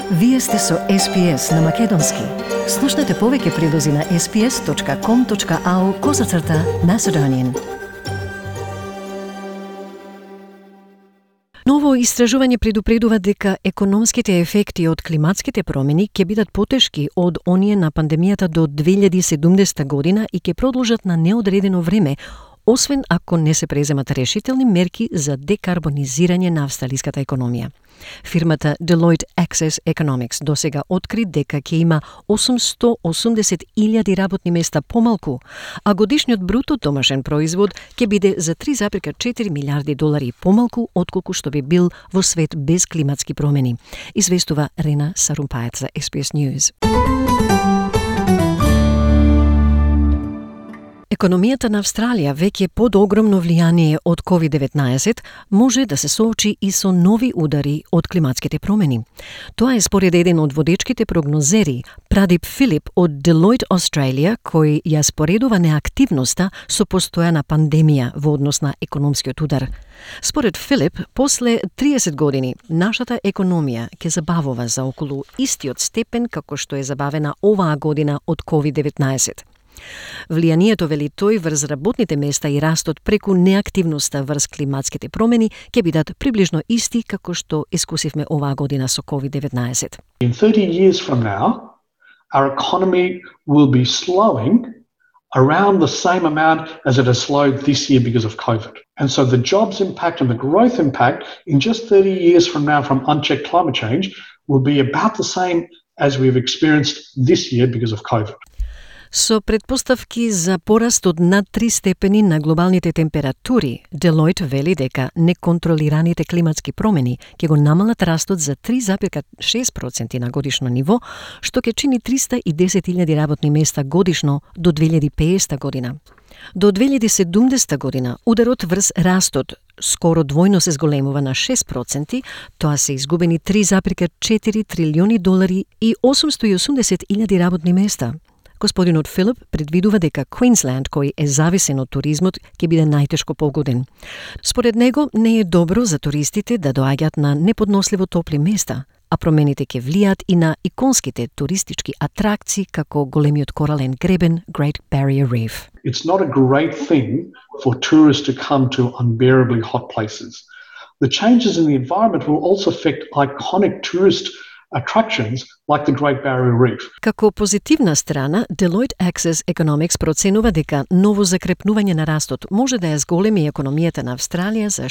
Вие сте со SPS на Македонски. Слушнете повеќе прилози на sps.com.au/Macedonian. Ново истражување предупредува дека економските ефекти од климатските промени ќе бидат потешки од оние на пандемијата до 2070 година и ќе продолжат на неодредено време, освен ако не се преземат решителни мерки за декарбонизирање на австралиската економија. Фирмата Deloitte Access Economics досега откри дека ќе има 880.000 работни места помалку, а годишниот бруто домашен производ ќе биде за 3,4 милиарди долари помалку отколку што би бил во свет без климатски промени, известува Рена Сарумпаец за SBS News. Економијата на Австралија веќе под огромно влијание од COVID-19 може да се соочи и со нови удари од климатските промени. Тоа е според еден од водечките прогнозери, Прадип Филип од Deloitte Australia, кој ја споредува неактивноста со постојана пандемија во однос на економскиот удар. Според Филип, после 30 години, нашата економија ќе забавува за околу истиот степен како што е забавена оваа година од COVID-19. Влијанието, вели тој, врз работните места и растот преку неактивноста врз климатските промени ќе бидат приближно исти како што искусивме оваа година со COVID-19. In 30 years from now, our economy will be slowing around the same amount as it has slowed this year because of COVID. And so the jobs impact and the growth impact in just 30 years from now from unchecked climate change will be about the same as we've experienced this year because of COVID. Со предпоставки за пораст од над 3 степени на глобалните температури, Deloitte вели дека неконтролираните климатски промени ќе го намалат растот за 3,6% на годишно ниво, што ќе чини 310.000 работни места годишно до 2050 година. До 2070 година ударот врз растот скоро двојно се зголемува на 6%, тоа се изгубени 3,4 трилиони долари и 880.000 работни места. Господинот Филип предвидува дека Квинсленд, кој е зависен од туризмот, ќе биде најтешко погоден. Според него, не е добро за туристите да доаѓаат на неподносливо топли места, а промените ќе влијаат и на иконските туристички атракции како големиот корален гребен Great Barrier Reef. It's not a great thing for tourists to come to unbearably hot places. The changes in the environment will also affect iconic tourist attractions like the Great Barrier Reef. Како позитивна страна, Deloitte Access Economics проценува дека ново закрепнување на растот може да ја зголеми економијата на Австралија за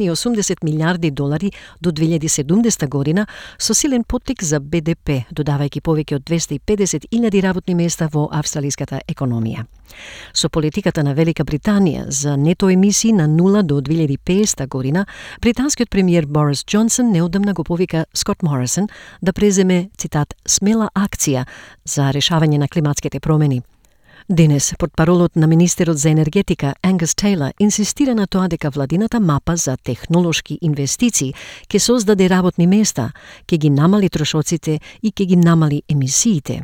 680 милиарди долари до 2070 година со силен поттик за БДП, додавајќи повеќе од 250.000 работни места во австралиската економија. Со политиката на Велика Британија за нето емисии на 0 до 2050 година, британскиот премиер Борис Џонсон неодамна го повика Скот Морисон да преземе, цитат, смела акција за решавање на климатските промени. Денес, портпаролот на министерот за енергетика Ангус Тейлор инсистира на тоа дека владината мапа за технолошки инвестиции ќе создаде работни места, ќе ги намали трошоците и ќе ги намали емисиите.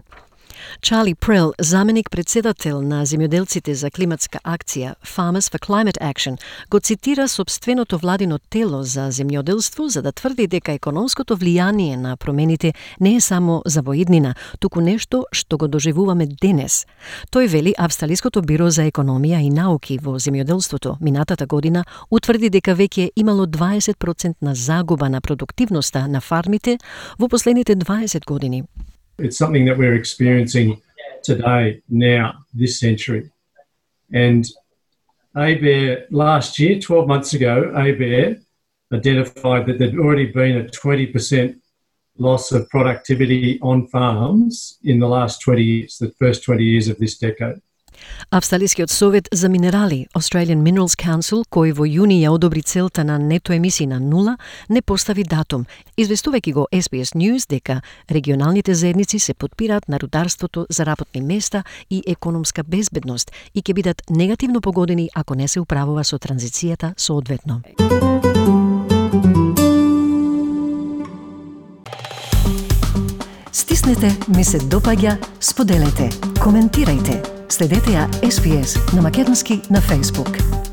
Чарли Прел, заменик председател на земјоделците за климатска акција Farmers for Climate Action, го цитира собственото владино тело за земјоделство за да тврди дека економското влијание на промените не е само за воиднина, туку нешто што го доживуваме денес. Тој вели Австралиското биро за економија и науки во земјоделството минатата година утврди дека веќе имало 20% на загуба на продуктивноста на фармите во последните 20 години. It's something that we're experiencing today, now, this century. And ABARE, last year, 12 months ago, ABARE identified that there'd already been a 20% loss of productivity on farms in the last 20 years, the first 20 years of this decade. Австралискиот совет за минерали, Australian Minerals Council, кој во јуни ја одобри целта на нето емисии на 0, не постави датум, известувајќи го SBS News дека регионалните заедници се подпираат на рударството за работни места и економска безбедност и ќе бидат негативно погодени ако не се управува со транзицијата соодветно. Стиснете, ми се допаѓа, споделете, коментирајте. Следете ја SBS на Македонски на Facebook.